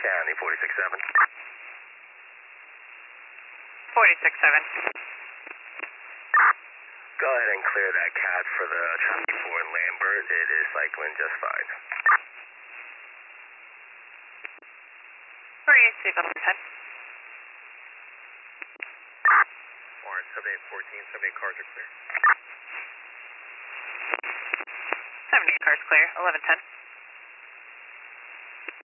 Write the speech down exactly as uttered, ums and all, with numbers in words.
County, forty-six seven. forty-six seven. Go ahead and clear that cat for the traffic four in Lambert. It is cycling just fine. Three, seatbelt ten. Orange, seventy-eight fourteen, seventy-eight cars are clear. seventy-eight cars clear, eleven ten.